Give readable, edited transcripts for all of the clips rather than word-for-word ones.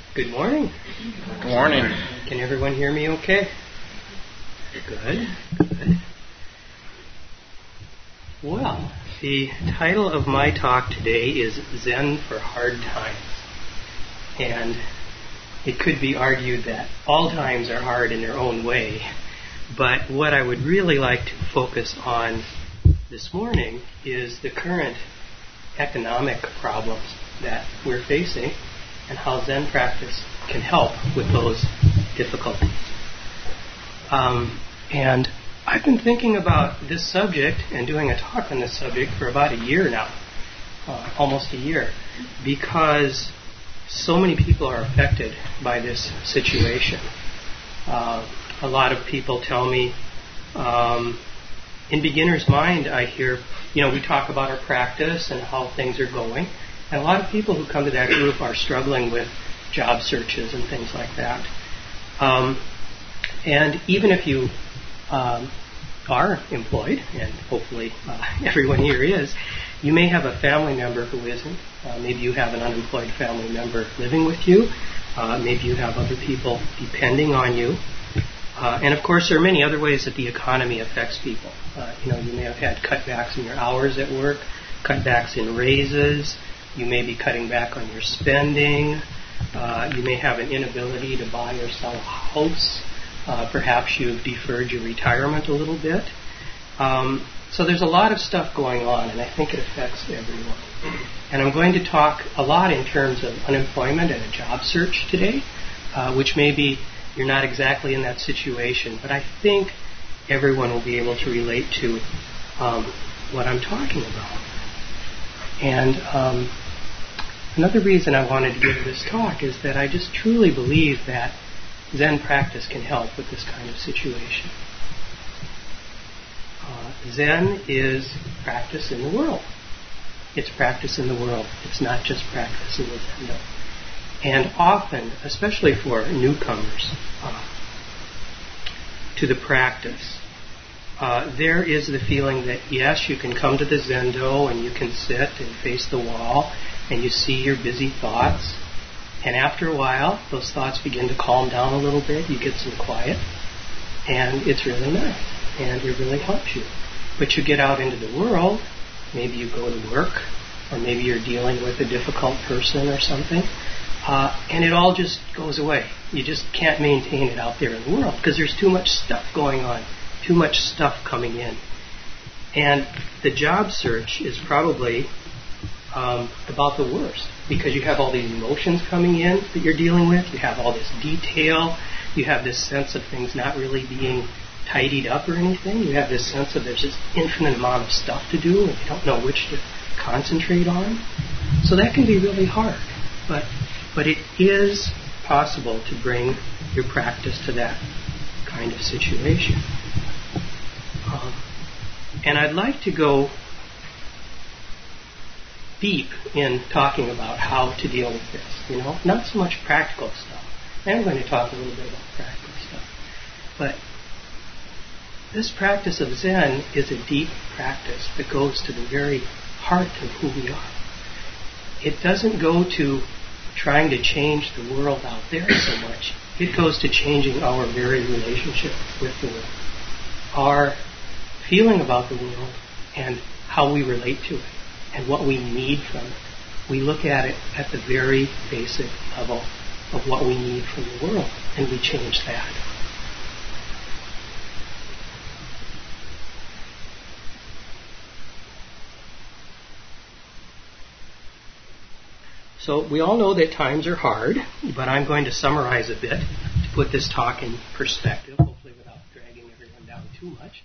Good morning. Good morning. Can everyone hear me okay? Good. Well, the title of my talk today is Zen for Hard Times. And it could be argued that all times are hard in their own way. But what I would really like to focus on this morning is the current economic problems that we're facing and how Zen practice can help with those difficulties. And I've been thinking about this subject and doing a talk on this subject for about a year now, almost a year, because so many people are affected by this situation. A lot of people tell me, in beginner's mind, I hear, we talk about our practice and how things are going. And a lot of people who come to that group are struggling with job searches and things like that. And even if you are employed, and hopefully everyone here is, you may have a family member who isn't. Maybe you have an unemployed family member living with you. Maybe you have other people depending on you. And of course, there are many other ways that the economy affects people. You may have had cutbacks in your hours at work, cutbacks in raises. You may be cutting back on your spending. You may have an inability to buy or sell a house. Perhaps you've deferred your retirement a little bit. So there's a lot of stuff going on, and I think it affects everyone. And I'm going to talk a lot in terms of unemployment and a job search today, which maybe you're not exactly in that situation, but I think everyone will be able to relate to what I'm talking about. And another reason I wanted to give this talk is that I just truly believe that Zen practice can help with this kind of situation. Zen is practice in the world. It's practice in the world. It's not just practice in the Zendo. And often, especially for newcomers to the practice, there is the feeling that, yes, you can come to the Zendo and you can sit and face the wall and you see your busy thoughts. And after a while, those thoughts begin to calm down a little bit. You get some quiet. And it's really nice. And it really helps you. But you get out into the world. Maybe you go to work. Or maybe you're dealing with a difficult person or something. And it all just goes away. You just can't maintain it out there in the world because there's too much stuff going on. Too much stuff coming in. And the job search is probably about the worst because you have all these emotions coming in that you're dealing with. You have all this detail. You have this sense of things not really being tidied up or anything. You have this sense of there's this infinite amount of stuff to do and you don't know which to concentrate on. So that can be really hard. But it is possible to bring your practice to that kind of situation. And I'd like to go deep in talking about how to deal with this, not so much practical stuff. I am going to talk a little bit about practical stuff. But this practice of Zen is a deep practice that goes to the very heart of who we are. It doesn't go to trying to change the world out there so much. It goes to changing our very relationship with the world. Our feeling about the world and how we relate to it and what we need from it. We look at it at the very basic level of what we need from the world, and we change that. So we all know that times are hard, but I'm going to summarize a bit to put this talk in perspective, hopefully without dragging everyone down too much.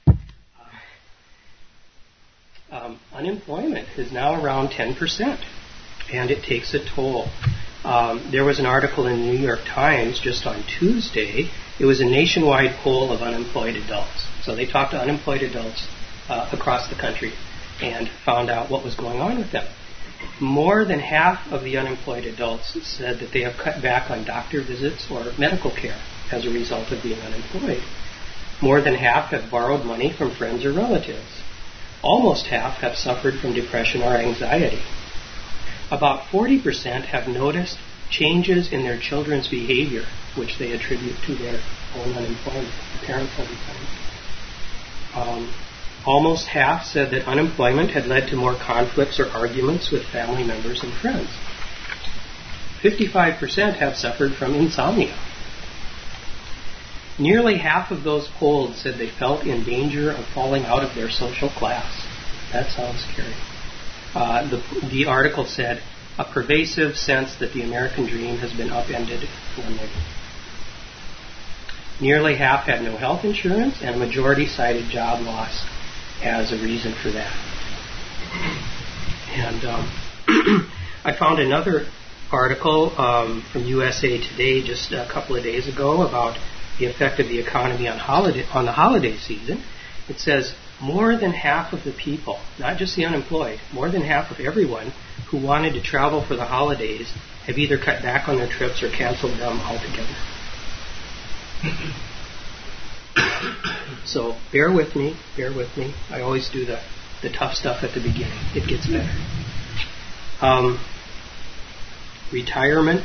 Unemployment is now around 10%, and it takes a toll. There was an article in the New York Times just on Tuesday. It was a nationwide poll of unemployed adults. So they talked to unemployed adults across the country and found out what was going on with them. More than half of the unemployed adults said that they have cut back on doctor visits or medical care as a result of being unemployed. More than half have borrowed money from friends or relatives. Almost half have suffered from depression or anxiety. About 40% have noticed changes in their children's behavior, which they attribute to their own unemployment, the parents' unemployment. Almost half said that unemployment had led to more conflicts or arguments with family members and friends. 55% have suffered from insomnia. Nearly half of those polled said they felt in danger of falling out of their social class. That sounds scary. The article said, a pervasive sense that the American dream has been upended for many. Nearly half had no health insurance, and a majority cited job loss as a reason for that. And I found another article from USA Today just a couple of days ago about the effect of the economy on the holiday season. It says more than half of the people, not just the unemployed, more than half of everyone who wanted to travel for the holidays have either cut back on their trips or canceled them altogether. So bear with me. I always do the tough stuff at the beginning. It gets better. Retirement.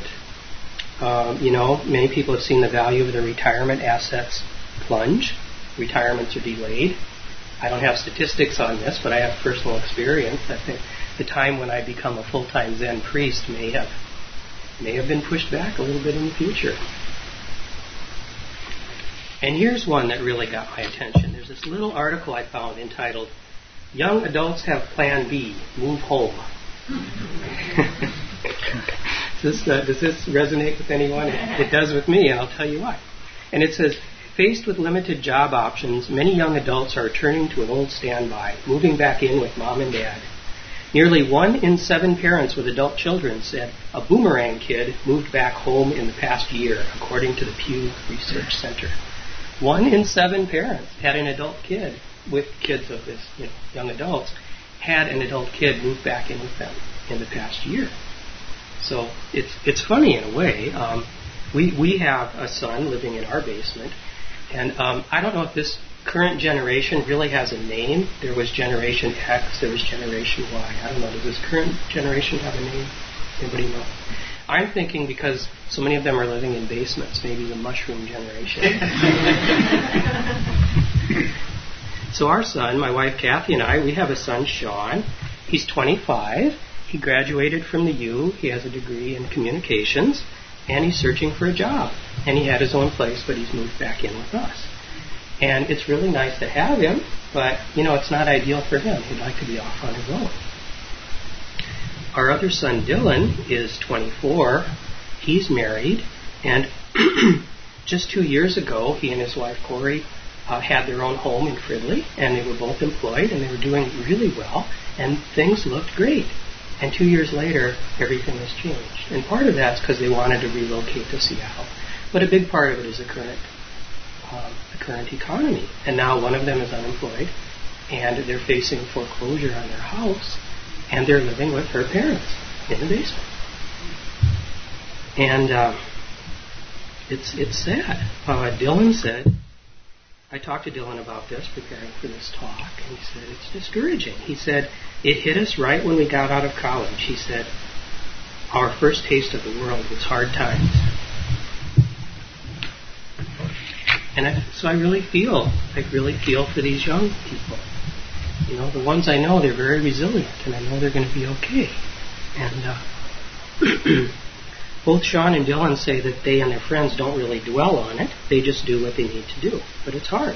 Many people have seen the value of their retirement assets plunge. Retirements are delayed. I don't have statistics on this, but I have personal experience. I think the time when I become a full-time Zen priest may have been pushed back a little bit in the future. And here's one that really got my attention. There's this little article I found entitled, Young Adults Have Plan B, Move Home. Does this resonate with anyone? It does with me, and I'll tell you why. And it says, faced with limited job options, many young adults are turning to an old standby, moving back in with mom and dad. Nearly 1 in 7 parents with adult children said a boomerang kid moved back home in the past year, according to the Pew Research Center. 1 in 7 parents had an adult kid with kids of this, young adults, had an adult kid move back in with them in the past year. So it's funny in a way. We have a son living in our basement, and I don't know if this current generation really has a name. There was Generation X, there was Generation Y. I don't know. Does this current generation have a name? Anybody know? I'm thinking because so many of them are living in basements, maybe the mushroom generation. So our son, my wife Kathy and I, we have a son, Sean. He's 25. He graduated from the U. He has a degree in communications, and he's searching for a job. And he had his own place, but he's moved back in with us. And it's really nice to have him, but, it's not ideal for him. He'd like to be off on his own. Our other son, Dylan, is 24. He's married, and just 2 years ago, he and his wife, Corey, had their own home in Fridley, and they were both employed, and they were doing really well, and things looked great. And 2 years later, everything has changed. And part of that's because they wanted to relocate to Seattle. But a big part of it is the current economy. And now one of them is unemployed, and they're facing foreclosure on their house, and they're living with her parents in the basement. And it's sad. Dylan said, I talked to Dylan about this, preparing for this talk, and he said, it's discouraging. He said, it hit us right when we got out of college. He said, our first taste of the world was hard times. And so I really feel for these young people. The ones I know, they're very resilient, and I know they're going to be okay. And both Sean and Dylan say that they and their friends don't really dwell on it. They just do what they need to do. But it's hard.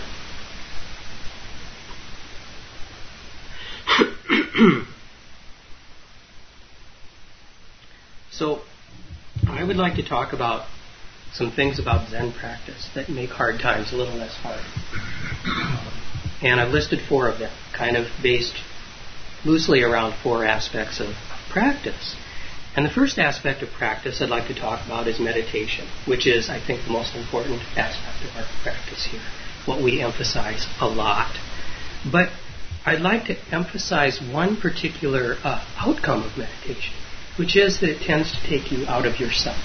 So, I would like to talk about some things about Zen practice that make hard times a little less hard. And I've listed 4 of them, kind of based loosely around 4 aspects of practice. And the first aspect of practice I'd like to talk about is meditation, which is, I think, the most important aspect of our practice here, what we emphasize a lot. But I'd like to emphasize one particular outcome of meditation, which is that it tends to take you out of yourself.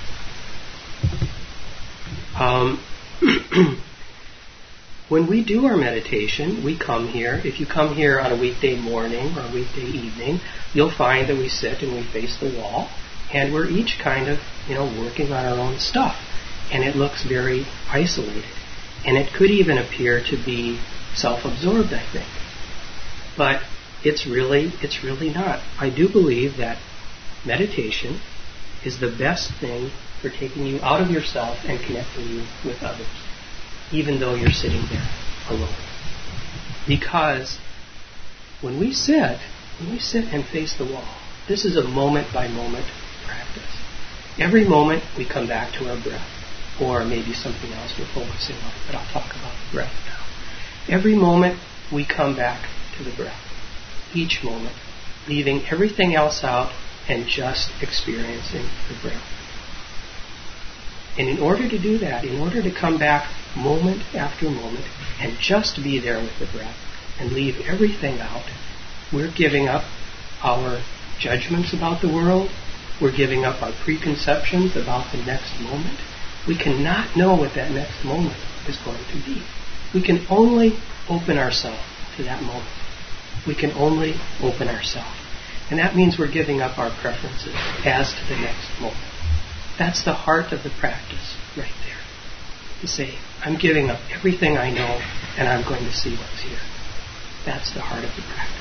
When we do our meditation, we come here. If you come here on a weekday morning or a weekday evening, you'll find that we sit and we face the wall And we're each kind of, working on our own stuff. And it looks very isolated. And it could even appear to be self-absorbed, I think. But it's really not. I do believe that meditation is the best thing for taking you out of yourself and connecting you with others, even though you're sitting there alone. Because when we sit and face the wall, this is a moment-by-moment practice. Every moment we come back to our breath, or maybe something else we're focusing on, but I'll talk about the breath now. Every moment we come back to the breath. Each moment, leaving everything else out and just experiencing the breath. And in order to do that, in order to come back moment after moment and just be there with the breath and leave everything out, we're giving up our judgments about the world. We're giving up our preconceptions about the next moment. We cannot know what that next moment is going to be. We can only open ourselves to that moment. We can only open ourselves. And that means we're giving up our preferences as to the next moment. That's the heart of the practice right there. To say, I'm giving up everything I know and I'm going to see what's here. That's the heart of the practice.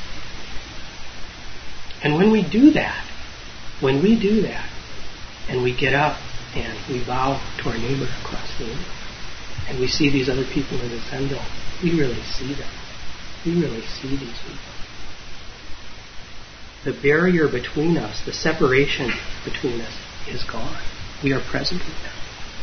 And when we do that, and we get up and we bow to our neighbor across the room, and we see these other people in the Zendo, we really see them. We really see these people. The barrier between us, the separation between us is gone. We are present with them.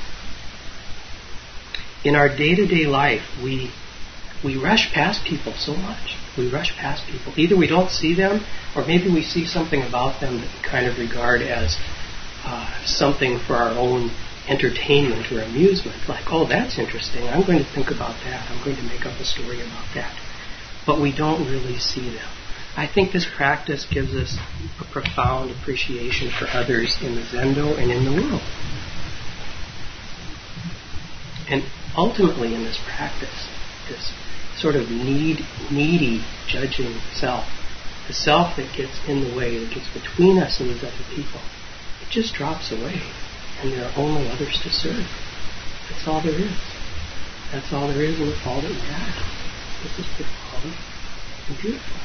In our day-to-day life, we rush past people so much. We rush past people. Either we don't see them, or maybe we see something about them that we kind of regard as something for our own entertainment or amusement. Like, oh, that's interesting. I'm going to think about that. I'm going to make up a story about that. But we don't really see them. I think this practice gives us a profound appreciation for others in the Zendo and in the world. And ultimately in this practice, this sort of needy, judging self, the self that gets in the way, that gets between us and these other people, it just drops away. And there are only others to serve. That's all there is. That's all there is, and it's all that matters. This is profound and beautiful.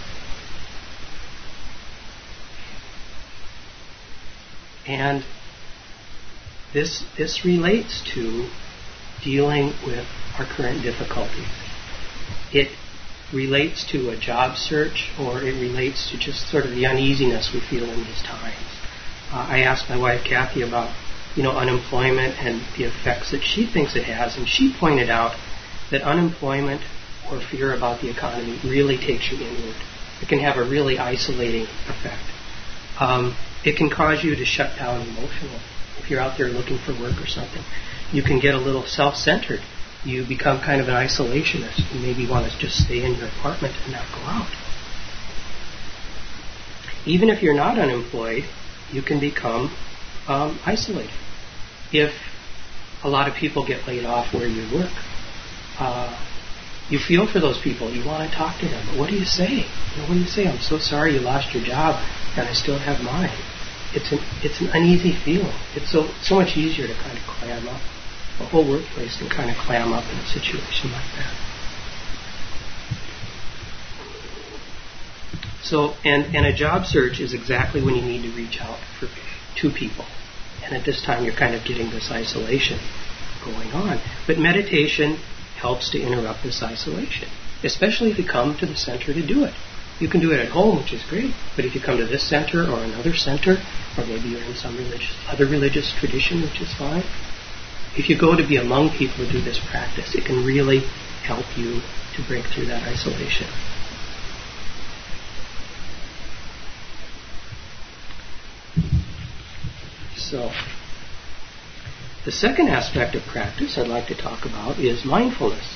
And this relates to dealing with our current difficulties. It relates to a job search, or it relates to just sort of the uneasiness we feel in these times. I asked my wife Kathy about unemployment and the effects that she thinks it has, and she pointed out that unemployment or fear about the economy really takes you inward. It can have a really isolating effect. It can cause you to shut down emotionally. If you're out there looking for work or something, you can get a little self-centered. You become kind of an isolationist. You maybe want to just stay in your apartment and not go out. Even if you're not unemployed, you can become isolated. If a lot of people get laid off where you work, you feel for those people. You want to talk to them. But what do you say? What do you say? I'm so sorry you lost your job and I still have mine. It's an uneasy feeling. It's so much easier to kind of clam up. The whole workplace can kind of clam up in a situation like that. So, and a job search is exactly when you need to reach out to people. And at this time, you're kind of getting this isolation going on. But meditation helps to interrupt this isolation, especially if you come to the center to do it. You can do it at home, which is great, but if you come to this center or another center, or maybe you're in some other religious tradition, which is fine, if you go to be among people who do this practice, it can really help you to break through that isolation. So, the second aspect of practice I'd like to talk about is mindfulness.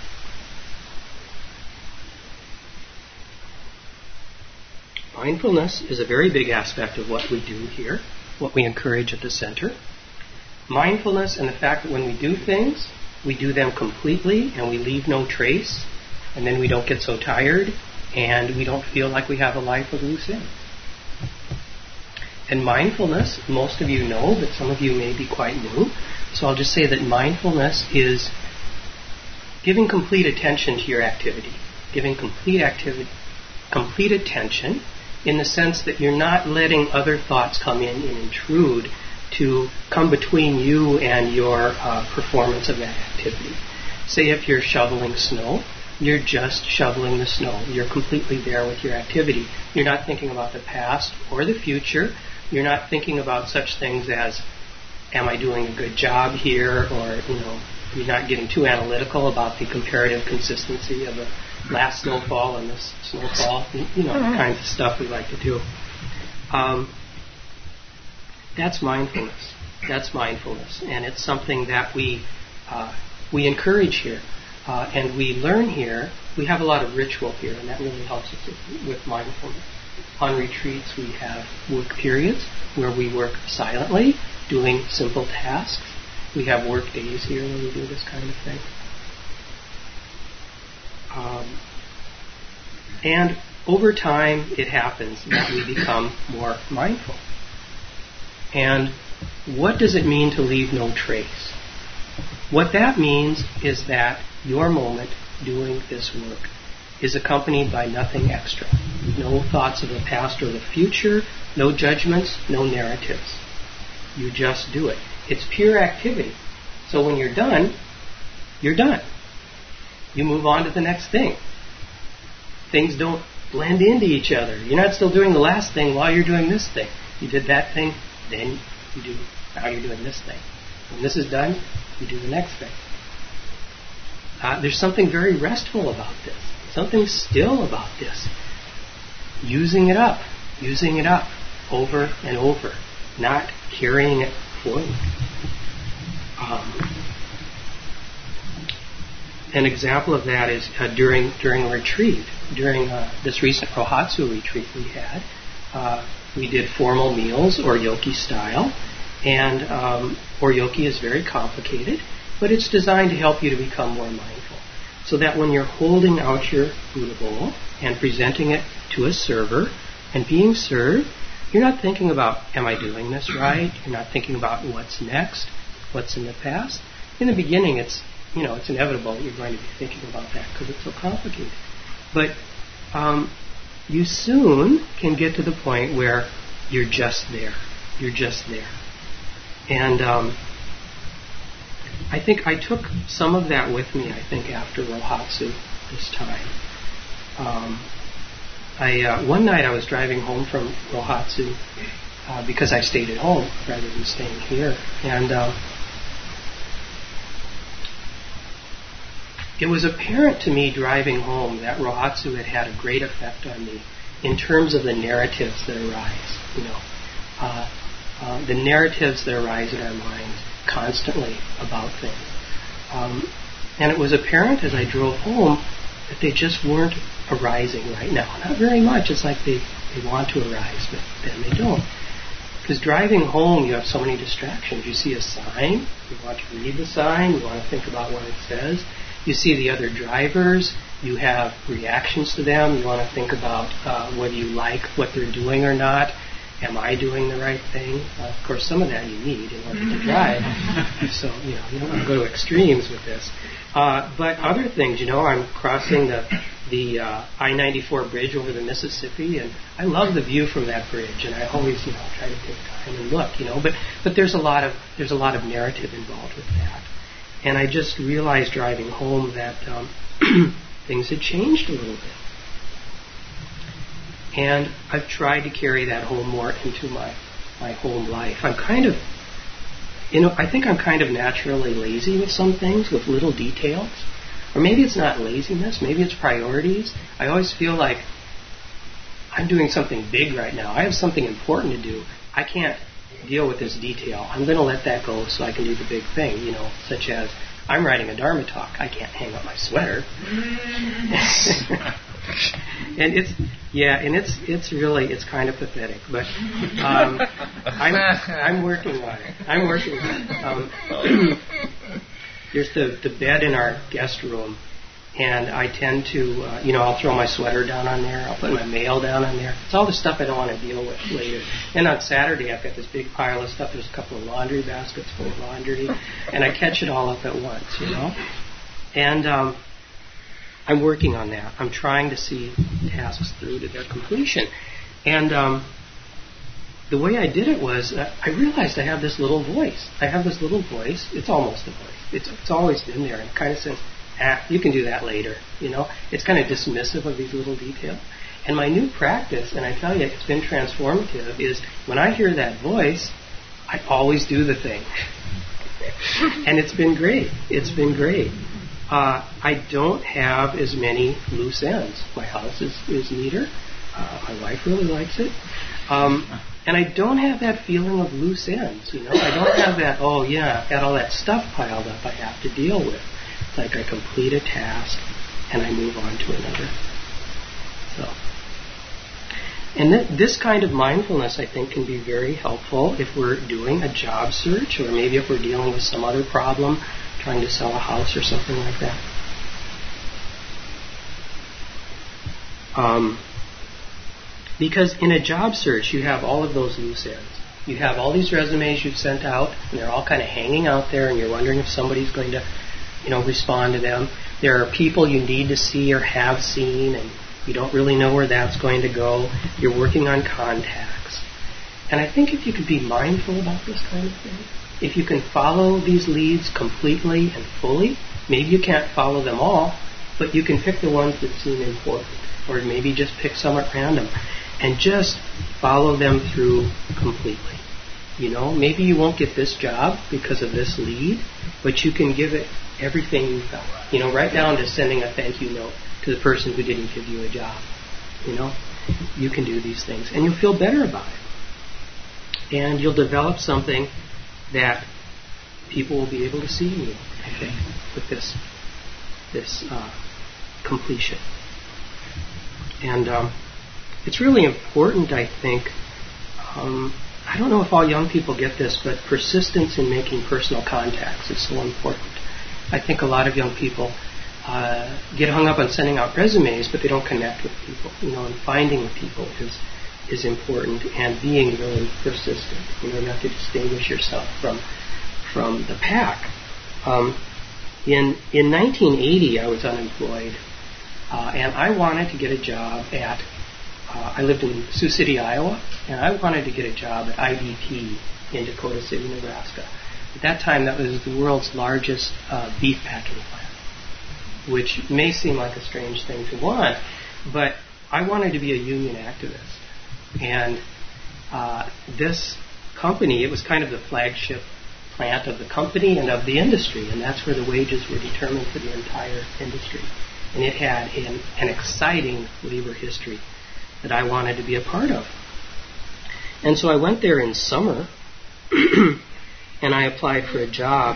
Mindfulness is a very big aspect of what we do here, what we encourage at the center. Mindfulness and the fact that when we do things, we do them completely and we leave no trace, and then we don't get so tired and we don't feel like we have a life of loose ends. And mindfulness, most of you know, but some of you may be quite new. So I'll just say that mindfulness is giving complete attention to your activity. Giving complete attention in the sense that you're not letting other thoughts come in and intrude to come between you and your performance of that activity. Say if you're shoveling snow, you're just shoveling the snow. You're completely there with your activity. You're not thinking about the past or the future. You're not thinking about such things as, am I doing a good job here? Or, you're not getting too analytical about the comparative consistency of the last snowfall and this snowfall. The kinds of stuff we like to do. That's mindfulness. That's mindfulness. And it's something that we encourage here. And we learn here. We have a lot of ritual here, and that really helps us with mindfulness. On retreats, we have work periods where we work silently, doing simple tasks. We have work days here where we do this kind of thing. And over time, it happens that we become more mindful. And what does it mean to leave no trace? What that means is that your moment doing this work is accompanied by nothing extra. No thoughts of the past or the future, no judgments, no narratives. You just do it. It's pure activity. So when you're done, you're done. You move on to the next thing. Things don't blend into each other. You're not still doing the last thing while you're doing this thing. You did that thing, then now you're doing this thing. When this is done, you do the next thing. There's something very restful about this. Something still about this. Using it up over and over, not carrying it forward. An example of that is during a retreat, during this recent Rohatsu retreat we had. We did formal meals, Oryoki style, and Oryoki is very complicated, but it's designed to help you to become more mindful. So that when you're holding out your Buddha bowl and presenting it to a server and being served, you're not thinking about, am I doing this right? You're not thinking about what's next, what's in the past. In the beginning, it's inevitable that you're going to be thinking about that because it's so complicated. But you soon can get to the point where you're just there. You're just there. And I think I took some of that with me, after Rohatsu this time. One night I was driving home from Rohatsu because I stayed at home rather than staying here. And it was apparent to me driving home that Rohatsu had a great effect on me in terms of the narratives that arise. The narratives that arise in our minds constantly about things. And it was apparent as I drove home that they just weren't arising right now. Not very much. It's like they want to arise, but then they don't. Because driving home, you have so many distractions. You see a sign, you want to read the sign, you want to think about what it says. You see the other drivers, you have reactions to them, you want to think about whether you like what they're doing or not. Am I doing the right thing? Of course, some of that you need in order to drive. So, you don't want to go to extremes with this. But other things, I'm crossing the I-94 bridge over the Mississippi, and I love the view from that bridge, and I always, try to take time and look, But there's a lot of narrative involved with that. And I just realized driving home that things had changed a little bit. And I've tried to carry that home more into my home life. I think I'm kind of naturally lazy with some things, with little details. Or maybe it's not laziness, maybe it's priorities. I always feel like I'm doing something big right now. I have something important to do. I can't deal with this detail. I'm going to let that go so I can do the big thing, such as I'm writing a Dharma talk. I can't hang up my sweater. And it's kind of pathetic, but I'm working on it. There's the bed in our guest room And I tend to, I'll throw my sweater down on there. I'll put my mail down on there. It's all the stuff I don't want to deal with later. And on Saturday, I've got this big pile of stuff. There's a couple of laundry baskets full of laundry. And I catch it all up at once, And I'm working on that. I'm trying to see tasks through to their completion. And the way I did it was, I realized I have this little voice. It's almost a voice. It's always been there. And it kind of says, you can do that later, It's kind of dismissive of these little details. And my new practice, and I tell you, it's been transformative, is when I hear that voice, I always do the thing. And it's been great. I don't have as many loose ends. My house is neater. My wife really likes it. And I don't have that feeling of loose ends, I don't have that, I've got all that stuff piled up I have to deal with. It's like I complete a task and I move on to another. And this kind of mindfulness, I think, can be very helpful if we're doing a job search, or maybe if we're dealing with some other problem, trying to sell a house or something like that. Because in a job search, you have all of those loose ends. You have all these resumes you've sent out, and they're all kind of hanging out there, and you're wondering if somebody's going to respond to them. There are people you need to see or have seen, and you don't really know where that's going to go. You're working on contacts. And I think if you can be mindful about this kind of thing, if you can follow these leads completely and fully, maybe you can't follow them all, but you can pick the ones that seem important, or maybe just pick some at random, and just follow them through completely. Maybe you won't get this job because of this lead, but you can give it everything you've got. Right down to sending a thank you note to the person who didn't give you a job. You can do these things, and you'll feel better about it. And you'll develop something that people will be able to see in you, I think, with this completion. And it's really important, I think. I don't know if all young people get this, but persistence in making personal contacts is so important. I think a lot of young people get hung up on sending out resumes, but they don't connect with people. And finding people is important, and being really persistent. You have to distinguish yourself from the pack. In 1980, I was unemployed, and I wanted to get a job at. I lived in Sioux City, Iowa, and I wanted to get a job at IBP in Dakota City, Nebraska. At that time, that was the world's largest beef packing plant, which may seem like a strange thing to want, but I wanted to be a union activist. And this company, it was kind of the flagship plant of the company and of the industry, and that's where the wages were determined for the entire industry. And it had an exciting labor history that I wanted to be a part of. And so I went there in summer, and I applied for a job.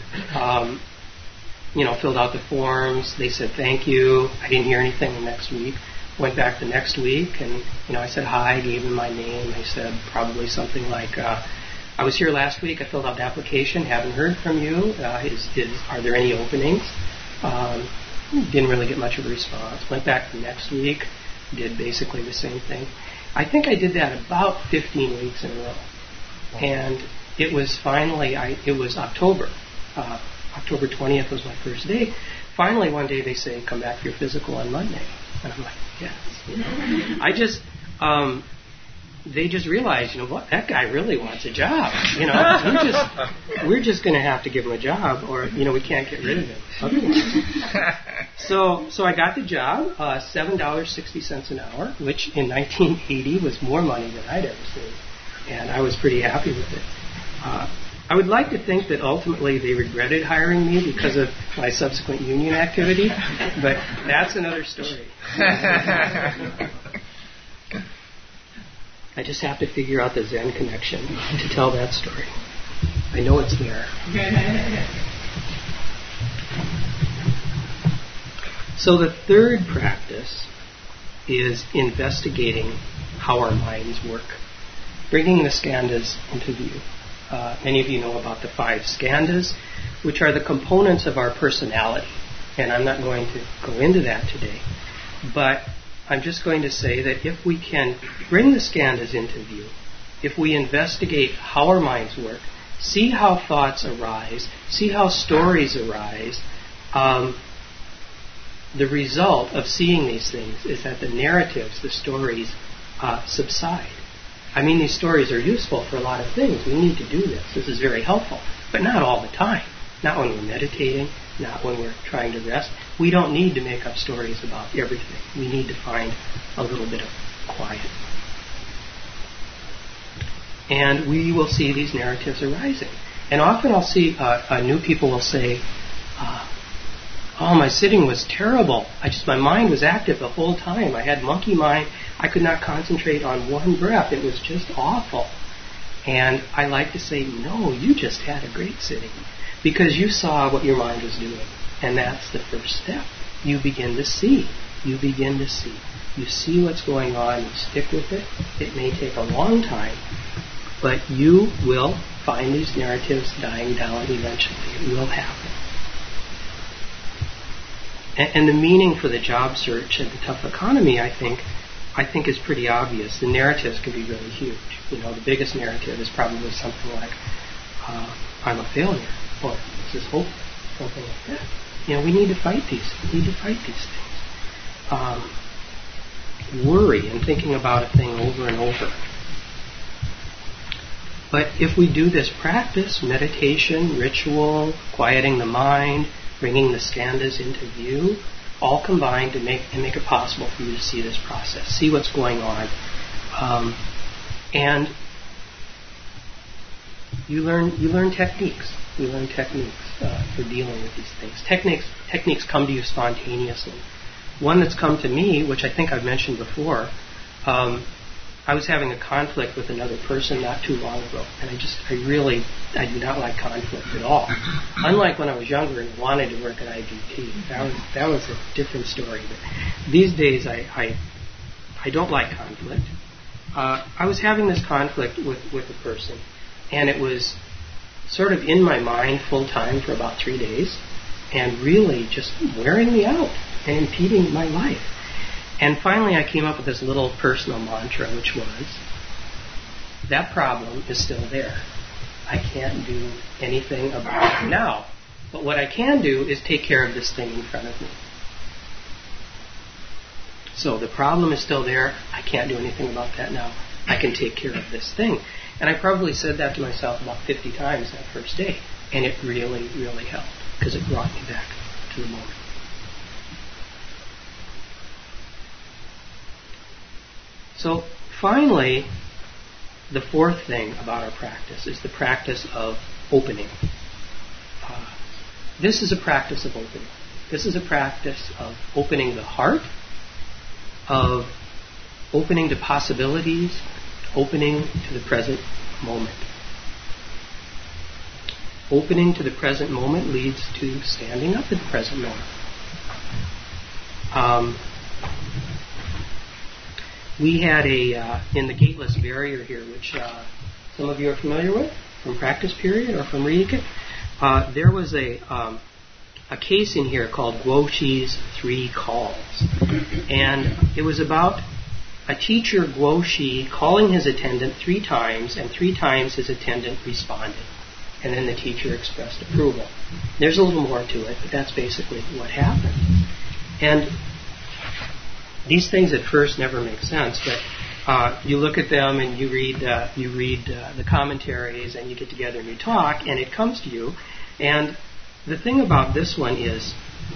Filled out the forms. They said thank you. I didn't hear anything the next week. Went back the next week, and I said hi, gave them my name. They said probably something like, I was here last week. I filled out the application. Haven't heard from you. Are there any openings? Didn't really get much of a response. Went back the next week. Did basically the same thing. I think I did that about 15 weeks in a row. And it was finally, it was October. October 20th was my first day. Finally, one day they say, come back for your physical on Monday. And I'm like, yes. They just realized, what, that guy really wants a job. We're just going to have to give him a job, or, we can't get rid of him. Otherwise. So I got the job, $7.60 an hour, which in 1980 was more money than I'd ever seen. And I was pretty happy with it. I would like to think that ultimately they regretted hiring me because of my subsequent union activity, but that's another story. I just have to figure out the Zen connection to tell that story. I know it's there. So the third practice is investigating how our minds work, bringing the skandhas into view. Many of you know about the 5 skandhas, which are the components of our personality. And I'm not going to go into that today. But I'm just going to say that if we can bring the skandhas into view, if we investigate how our minds work, see how thoughts arise, see how stories arise, the result of seeing these things is that the narratives, the stories, subside. I mean, these stories are useful for a lot of things. We need to do this. This is very helpful. But not all the time. Not when we're meditating, not when we're trying to rest. We don't need to make up stories about everything. We need to find a little bit of quiet. And we will see these narratives arising. And often I'll see new people will say, oh, my sitting was terrible. My mind was active the whole time. I had monkey mind. I could not concentrate on one breath. It was just awful. And I like to say, no, you just had a great sitting. Because you saw what your mind was doing. And that's the first step. You begin to see. You begin to see. You see what's going on. You stick with it. It may take a long time. But you will find these narratives dying down eventually. It will happen. And the meaning for the job search and the tough economy, I think is pretty obvious. The narratives can be really huge. The biggest narrative is probably something like, I'm a failure, or this is hopeless, something like that. We need to fight these. We need to fight these things. Worry and thinking about a thing over and over. But if we do this practice, meditation, ritual, quieting the mind, bringing the skandhas into view, all combined to make it possible for you to see this process, see what's going on, and you learn techniques. You learn techniques for dealing with these things. Techniques come to you spontaneously. One that's come to me, which I think I've mentioned before, I was having a conflict with another person not too long ago, and I do not like conflict at all. Unlike when I was younger and wanted to work at IDT, that was a different story. But these days, I don't like conflict. I was having this conflict with a person, and it was sort of in my mind full time for about 3 days, and really just wearing me out and impeding my life. And finally I came up with this little personal mantra, which was, that problem is still there. I can't do anything about it now. But what I can do is take care of this thing in front of me. So the problem is still there. I can't do anything about that now. I can take care of this thing. And I probably said that to myself about 50 times that first day. And it really, really helped, because it brought me back to the moment. So finally, the fourth thing about our practice is the practice of opening. This is a practice of opening. This is a practice of opening the heart, of opening to possibilities, opening to the present moment. Opening to the present moment leads to standing up in the present moment. We had in the gateless barrier here, which some of you are familiar with from practice period or from reading it, there was a case in here called Guoshi's 3 Calls. And it was about a teacher, Guoshi, calling his attendant 3 times, and 3 times his attendant responded. And then the teacher expressed approval. There's a little more to it, but that's basically what happened. And these things at first never make sense, but you look at them and you read the commentaries, and you get together and you talk, and it comes to you. And the thing about this one is,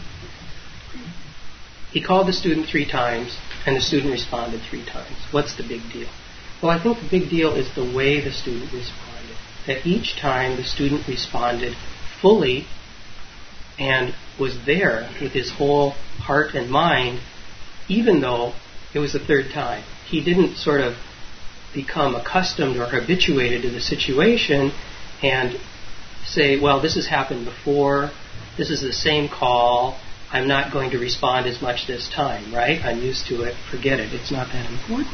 he called the student 3 times, and the student responded 3 times. What's the big deal? Well, I think the big deal is the way the student responded. That each time the student responded fully and was there with his whole heart and mind, even though it was the 3rd time. He didn't sort of become accustomed or habituated to the situation and say, well, this has happened before, this is the same call, I'm not going to respond as much this time, right? I'm used to it, forget it, it's not that important.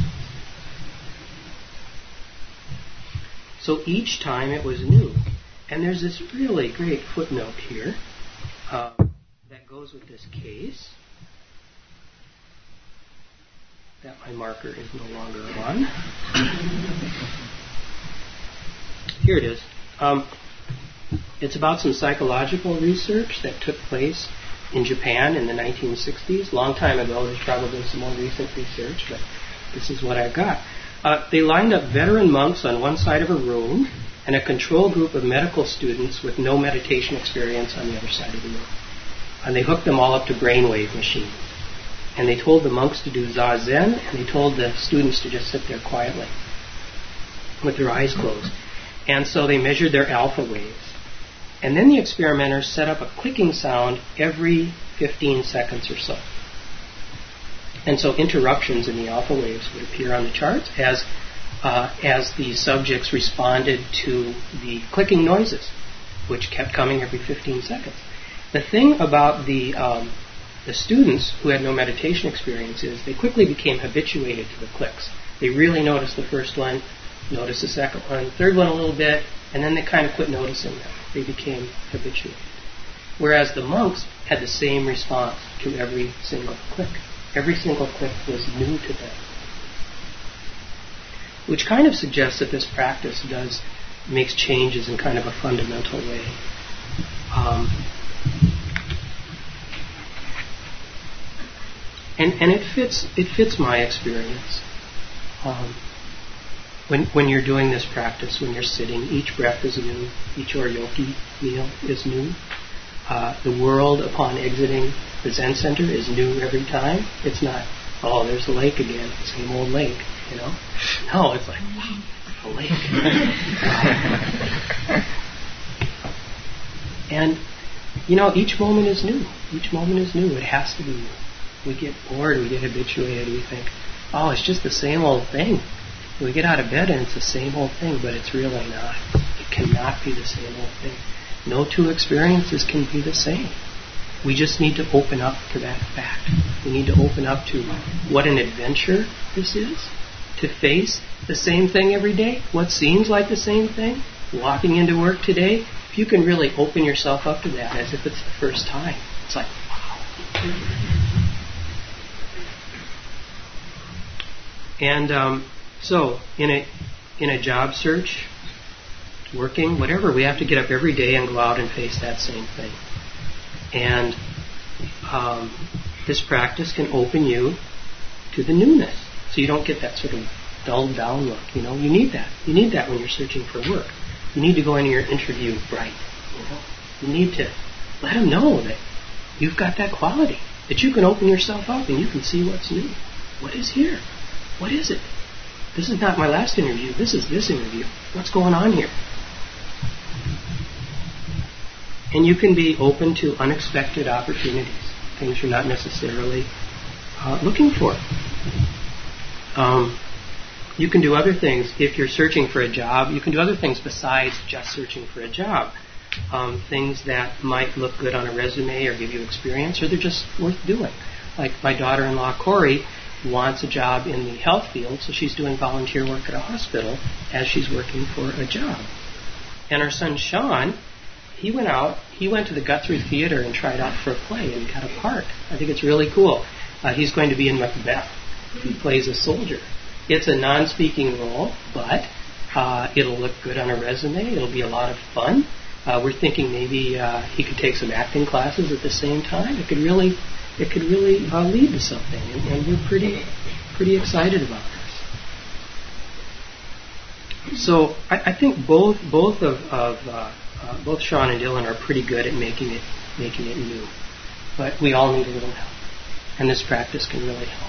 So each time it was new. And there's this really great footnote here that goes with this case that my marker is no longer on. Here it is. It's about some psychological research that took place in Japan in the 1960s. Long time ago. There's probably some more recent research, but this is what I've got. They lined up veteran monks on one side of a room and a control group of medical students with no meditation experience on the other side of the room. And they hooked them all up to brainwave machines. And they told the monks to do zazen, and they told the students to just sit there quietly with their eyes closed. And so they measured their alpha waves. And then the experimenters set up a clicking sound every 15 seconds or so. And so interruptions in the alpha waves would appear on the charts as the subjects responded to the clicking noises, which kept coming every 15 seconds. The thing about the students who had no meditation experience is they quickly became habituated to the clicks. They really noticed the first one, noticed the second one, third one a little bit, and then they kind of quit noticing them. They became habituated. Whereas the monks had the same response to every single click. Every single click was new to them. Which kind of suggests that this practice makes changes in kind of a fundamental way. And it fits my experience. When you're doing this practice, when you're sitting, each breath is new. Each oryoki meal is new. The world upon exiting the Zen center is new every time. It's not, oh, there's the lake again, same old lake, you know. No, it's like, wow, a lake. And, you know, each moment is new. Each moment is new. It has to be new. We get bored, we get habituated, we think, oh, it's just the same old thing. We get out of bed and it's the same old thing, but it's really not. It cannot be the same old thing. No two experiences can be the same. We just need to open up to that fact. We need to open up to what an adventure this is, to face the same thing every day, what seems like the same thing, walking into work today. If you can really open yourself up to that as if it's the first time, it's like, wow. And so, in a job search, working, whatever, we have to get up every day and go out and face that same thing. And this practice can open you to the newness, so you don't get that sort of dulled down look. You know, you need that. You need that when you're searching for work. You need to go into your interview bright. You know, you need to let them know that you've got that quality, that you can open yourself up and you can see what's new. What is here? What is it? This is not my last interview. This is this interview. What's going on here? And you can be open to unexpected opportunities, things you're not necessarily looking for. You can do other things. If you're searching for a job, you can do other things besides just searching for a job. Things that might look good on a resume or give you experience, or they're just worth doing. Like my daughter-in-law, Corey, wants a job in the health field, so she's doing volunteer work at a hospital as she's working for a job. And our son, Sean, he went to the Guthrie Theater and tried out for a play and got a part. I think it's really cool. He's going to be in Macbeth. He plays a soldier. It's a non-speaking role, but it'll look good on a resume. It'll be a lot of fun. We're thinking maybe he could take some acting classes at the same time. It could really lead to something, and we're pretty excited about this. So I think both Sean and Dylan are pretty good at making it new, but we all need a little help, and this practice can really help.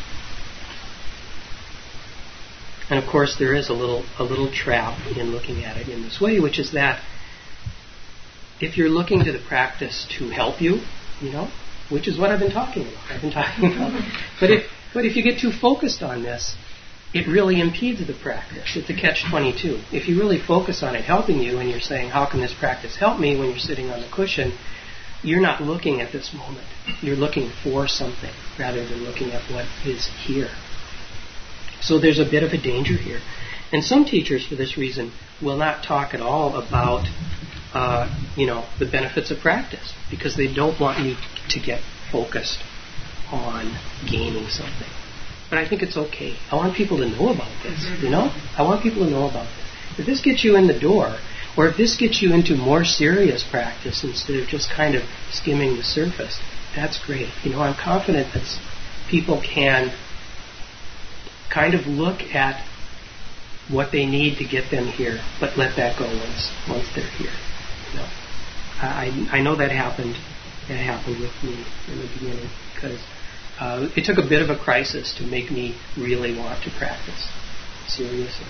And of course, there is a little trap in looking at it in this way, which is that if you're looking to the practice to help you, you know, which is what I've been talking about. But if you get too focused on this, it really impedes the practice. It's a catch-22. If you really focus on it helping you and you're saying, how can this practice help me when you're sitting on the cushion, you're not looking at this moment. You're looking for something rather than looking at what is here. So there's a bit of a danger here. And some teachers, for this reason, will not talk at all about the benefits of practice, because they don't want you to get focused on gaining something. But I think it's okay. I want people to know about this, I want people to know about this. If this gets you in the door, or if this gets you into more serious practice instead of just kind of skimming the surface, that's great. I'm confident that people can kind of look at what they need to get them here, but let that go once they're here. I know that happened. It happened with me in the beginning, because it took a bit of a crisis to make me really want to practice seriously.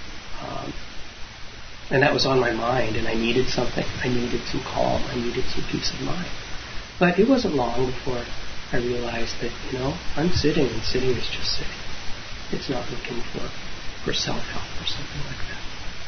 And that was on my mind, and I needed something. I needed some calm. I needed some peace of mind. But it wasn't long before I realized that, I'm sitting, and sitting is just sitting. It's not looking for self-help or something like that.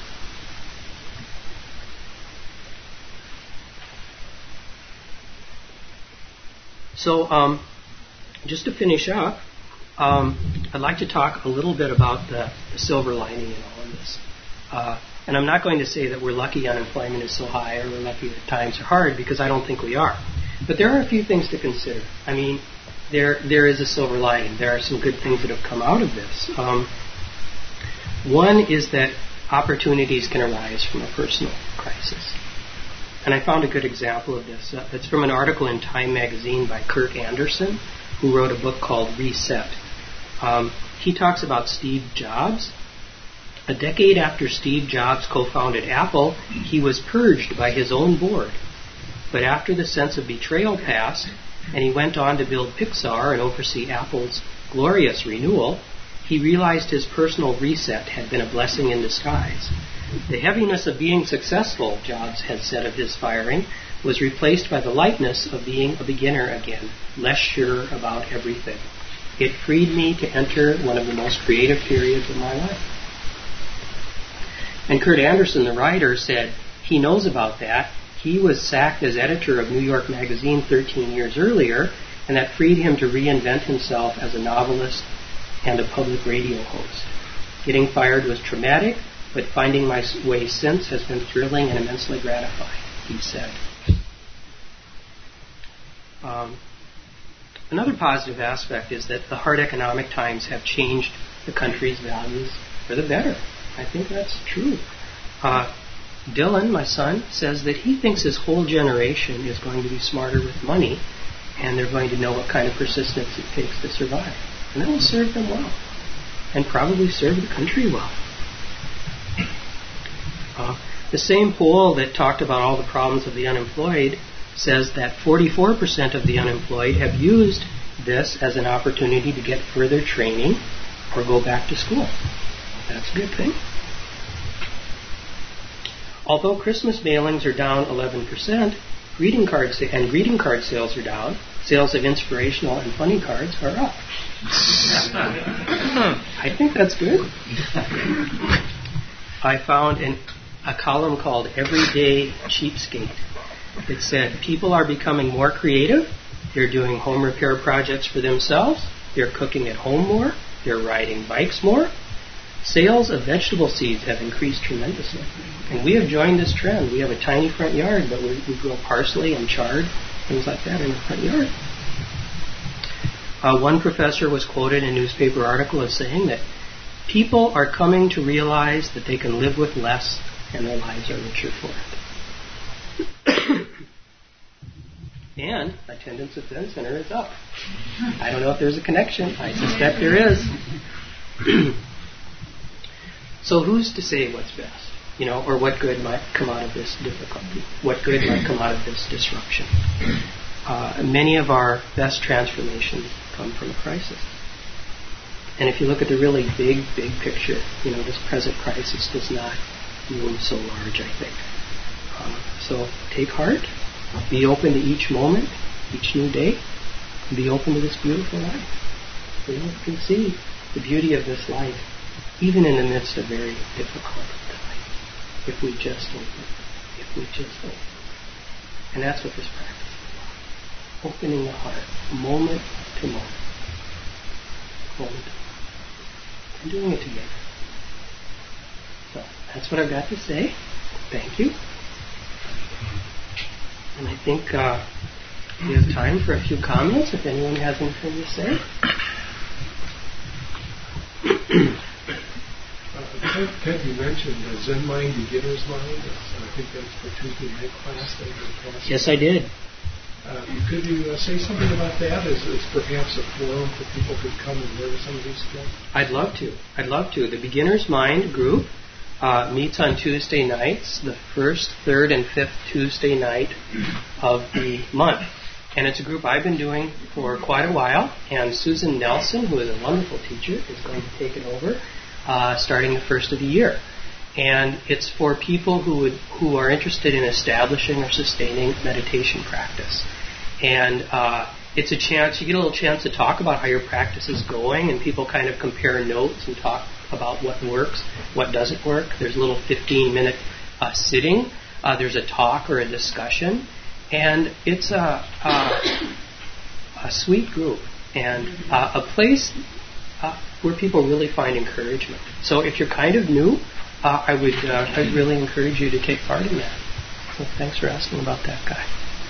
So, just to finish up, I'd like to talk a little bit about the silver lining in all of this. And I'm not going to say that we're lucky unemployment is so high, or we're lucky that times are hard, because I don't think we are. But there are a few things to consider. I mean, there is a silver lining. There are some good things that have come out of this. One is that opportunities can arise from a personal crisis. And I found a good example of this. It's from an article in Time magazine by Kirk Anderson, who wrote a book called Reset. He talks about Steve Jobs. A decade after Steve Jobs co-founded Apple, he was purged by his own board. But after the sense of betrayal passed, and he went on to build Pixar and oversee Apple's glorious renewal, he realized his personal reset had been a blessing in disguise. The heaviness of being successful, Jobs had said of his firing, was replaced by the lightness of being a beginner again, less sure about everything. It freed me to enter one of the most creative periods of my life. And Kurt Anderson, the writer, said he knows about that. He was sacked as editor of New York Magazine 13 years earlier, and that freed him to reinvent himself as a novelist and a public radio host. Getting fired was traumatic, but finding my way since has been thrilling and immensely gratifying, he said. Another positive aspect is that the hard economic times have changed the country's values for the better. I think that's true. Dylan, my son, says that he thinks his whole generation is going to be smarter with money, and they're going to know what kind of persistence it takes to survive. And that will serve them well, and probably serve the country well. The same poll that talked about all the problems of the unemployed says that 44% of the unemployed have used this as an opportunity to get further training or go back to school. That's a good thing. Although Christmas mailings are down 11%, greeting card sales are down. Sales of inspirational and funny cards are up. I think that's good. I found a column called Everyday Cheapskate. It said, people are becoming more creative. They're doing home repair projects for themselves. They're cooking at home more. They're riding bikes more. Sales of vegetable seeds have increased tremendously. And we have joined this trend. We have a tiny front yard, but we grow parsley and chard, things like that in the front yard. One professor was quoted in a newspaper article as saying that people are coming to realize that they can live with less and their lives are richer for it. And attendance at Zen Center is up. I don't know if there's a connection. I suspect there is. So who's to say what's best? Or what good might come out of this difficulty? What good might come out of this disruption? Many of our best transformations come from a crisis. And if you look at the really big picture, this present crisis does not loom so large, I think. So take heart. Be open to each moment, each new day. Be open to this beautiful life. You can see the beauty of this life, even in the midst of very difficult times, if we just open. And that's what this practice is about. Opening the heart, moment to moment. Moment to moment. And doing it together. So, that's what I've got to say. Thank you. And I think we have time for a few comments if anyone has anything to say. Ted, you mentioned the Zen Mind, Beginner's Mind. I think that's for Tuesday night class. Yes, I did. Could you say something about that as perhaps a forum for people to come and learn some of these skills? I'd love to. The Beginner's Mind group meets on Tuesday nights, the first, third, and fifth Tuesday night of the month. And it's a group I've been doing for quite a while. And Susan Nelson, who is a wonderful teacher, is going to take it over starting the first of the year. And it's for people who are interested in establishing or sustaining meditation practice. And it's a chance, you get a little chance to talk about how your practice is going, and people kind of compare notes and talk about what works, what doesn't work. There's a little 15-minute sitting. There's a talk or a discussion. And it's a sweet group and a place where people really find encouragement. So if you're kind of new, I'd really encourage you to take part in that. So thanks for asking about that, Guy.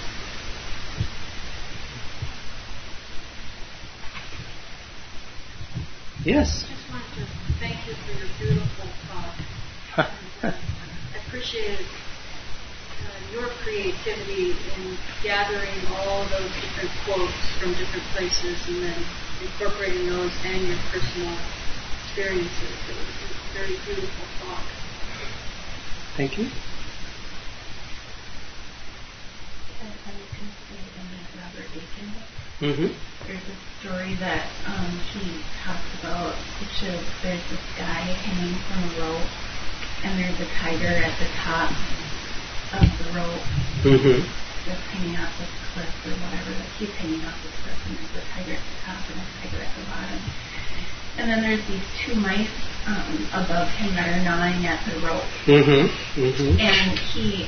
Yes? I just wanted to thank you for your beautiful talk. I appreciated your creativity in gathering all those different quotes from different places and then incorporating those and your personal experiences. It was a very beautiful talk. Thank you. Mm-hmm. There's a story that he talks about, which is there's this guy hanging from a rope, and there's a tiger at the top of the rope that's hanging off this cliff or whatever. He's hanging off this cliff, and there's a tiger at the top and a tiger at the bottom. And then there's these two mice above him that are gnawing at the rope. And he,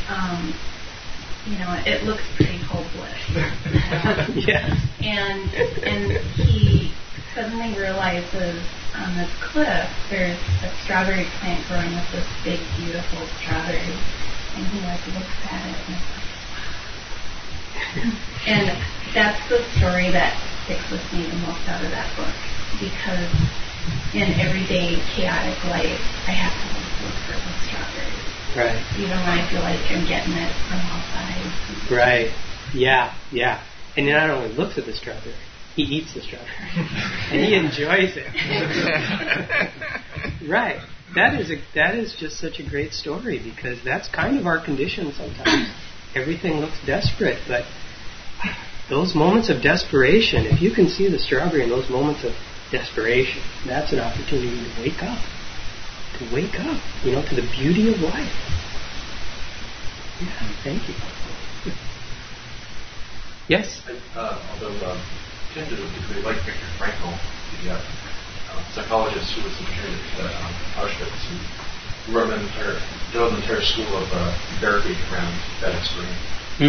it looks pretty hopeless. Yes. And he suddenly realizes on this cliff there's a strawberry plant growing with this big, beautiful strawberry. And he looks at it and is like, wow. And that's the story that sticks with me the most out of that book. Because in everyday chaotic life, I have to look for the strawberries. Right. Even when I feel like I'm getting it from all sides. Right. Yeah. And he not only looks at the strawberry, he eats the strawberry. And he enjoys it. Right. That is just such a great story, because that's kind of our condition sometimes. Everything looks desperate, but those moments of desperation, if you can see the strawberry in those moments of desperation, that's an opportunity to wake up. To wake up, to the beauty of life. Yeah, thank you. Yes? Although Tim did a degree like Viktor Frankl, the psychologist who was interned at Auschwitz, who developed an entire school of therapy around that experience.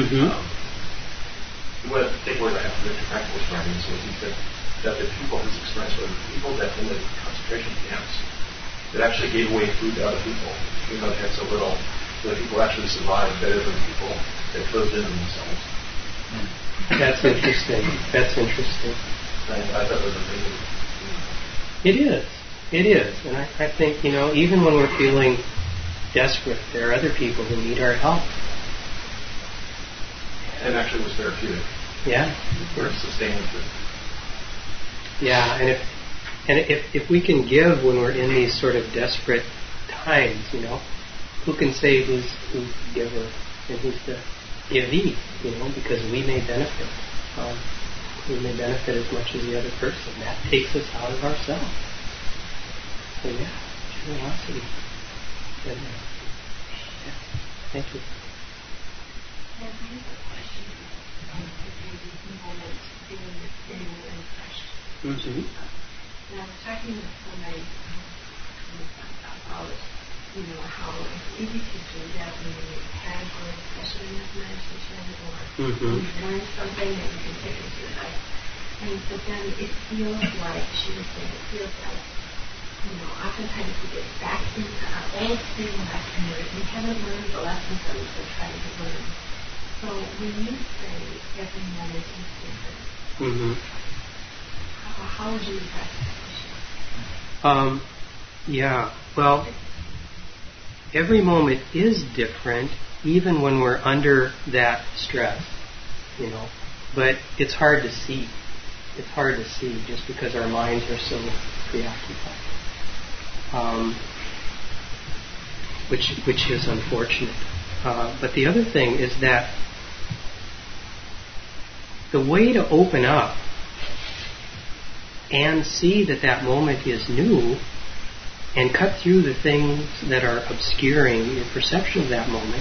What the takeaway I have from Viktor Frankl's writings was he said that the people whose experience were the people that in the concentration camps that actually gave away food to other people, even though they had so little, so that people actually survived better than people that closed in on themselves. That's interesting. And I thought that was amazing. It is. And I think, even when we're feeling desperate, there are other people who need our help. And actually was therapeutic. Yeah. For sustaining food. Yeah, and if we can give when we're in these sort of desperate times, who can say who's the giver and who's the givee, because we may benefit. We may benefit as much as the other person. That takes us out of ourselves. So yeah, generosity. Yeah. Thank you. Now, I have a question about these moments feeling and crushed. And I was talking with somebody about, how it's easy to do that when you have a session of meditation or you learn something that you can take into your life. But then it feels like, she was saying, it feels like, oftentimes we get back into our old thing, and we haven't learned the lessons that we've been trying to learn. So when you say every moment is different, how would you practice? Yeah. Well, every moment is different, even when we're under that stress, But it's hard to see. It's hard to see just because our minds are so preoccupied. Which is unfortunate. But the other thing is that the way to open up and see that moment is new and cut through the things that are obscuring your perception of that moment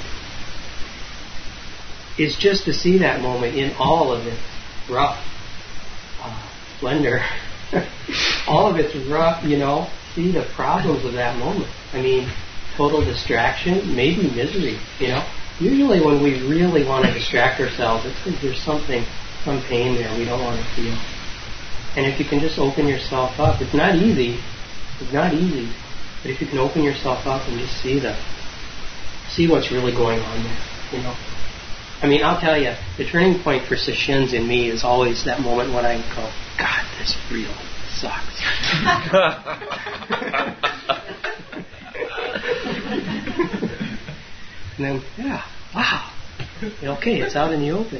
is just to see that moment in all of its rough splendor. All of its rough, see the problems of that moment. I mean, total distraction, maybe misery, Usually when we really want to distract ourselves, it's because there's some pain there we don't want to feel. And if you can just open yourself up, it's not easy, but if you can open yourself up and just see what's really going on there, I mean, I'll tell you, the turning point for Sesshin's in me is always that moment when I go, God, this really sucks. And then, wow. Okay, it's out in the open.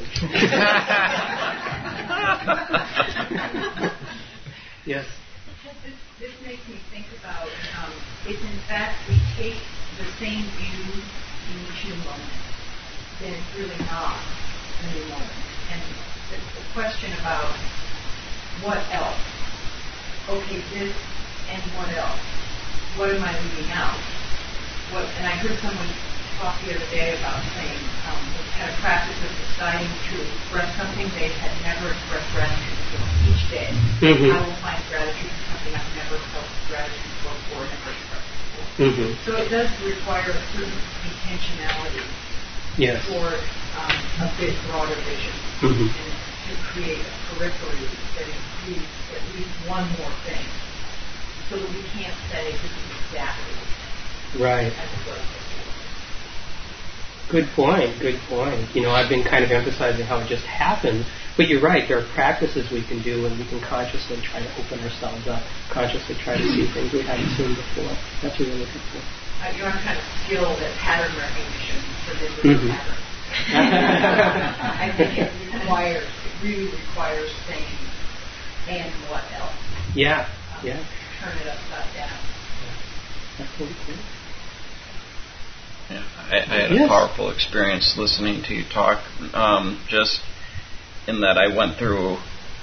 Yes. This makes me think about if in fact we take the same view in each new moment, then it's really not a new moment. And the question about what else? Okay, this and what else? What am I leaving out? And I heard someone talk the other day about saying they had a practice of deciding to express something they had never expressed gratitude for each day. I will find gratitude for something I've never felt gratitude for or never expressed before. So it does require a certain intentionality toward a bit broader vision and to create a periphery that includes at least one more thing so that we can't say this is exactly right. As it was before. Good point. I've been kind of emphasizing how it just happens, but you're right, there are practices we can do and we can consciously try to open ourselves up, consciously try to see things we haven't seen before. That's a really good point. You're kind of skilled at pattern recognition for this pattern. I think it really requires saying, and what else? Yeah. Turn it upside down. That's really cool. Yeah, I had a powerful experience listening to you talk, just in that I went through,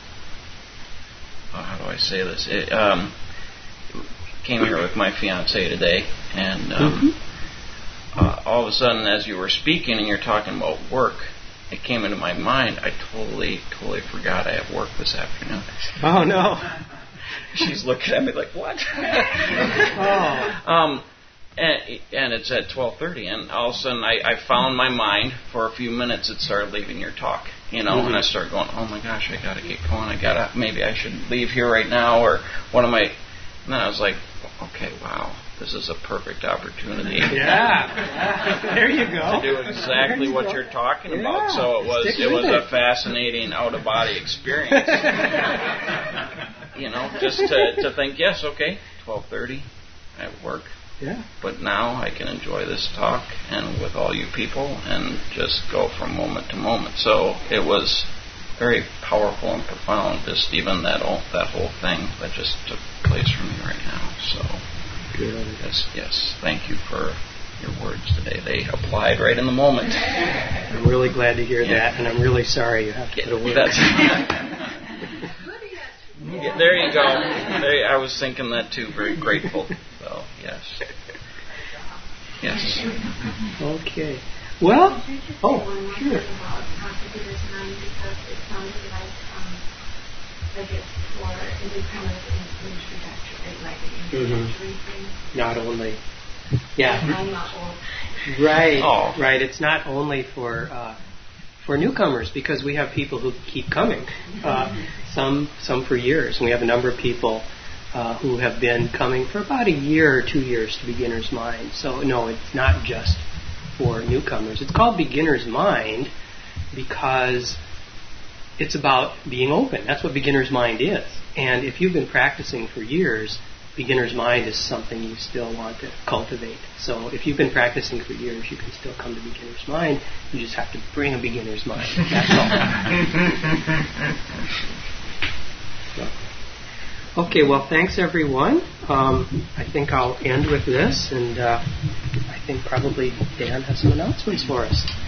how do I say this? Came here with my fiance today, and all of a sudden, as you were speaking and you're talking about work, it came into my mind, I totally forgot I have work this afternoon. Oh, no. She's looking at me like, what? And it's at 12:30, and all of a sudden I found my mind for a few minutes. It started leaving your talk, and I started going, oh my gosh, I got to get going. Maybe I should leave here right now, or what am I? And then I was like, okay, wow, this is a perfect opportunity. Yeah, there you go. To do exactly what you're talking about. So it was a fascinating out of body experience. Just to think, yes, okay, 12:30, I have work. Yeah. But now I can enjoy this talk and with all you people and just go from moment to moment. So it was very powerful and profound, just even that whole thing that just took place for me right now. So yes, thank you for your words today. They applied right in the moment. I'm really glad to hear that, and I'm really sorry you have to go to work. There you go. I was thinking that too. Very grateful. So, yes. Okay. Well, sure. About Beginner's Mind, because it sounded like it's for independent introductory, like an introductory thing. Not only. Yeah. Not all. Right. Oh. Right. It's not only for newcomers, because we have people who keep coming. Some for years. And we have a number of people who have been coming for about a year or 2 years to Beginner's Mind. So no, it's not just for newcomers. It's called Beginner's Mind because it's about being open. That's what beginner's mind is. And if you've been practicing for years, beginner's mind is something you still want to cultivate. So if you've been practicing for years, you can still come to beginner's mind. You just have to bring a beginner's mind. That's all. Okay, well, thanks everyone. I think I'll end with this, and I think probably Dan has some announcements for us.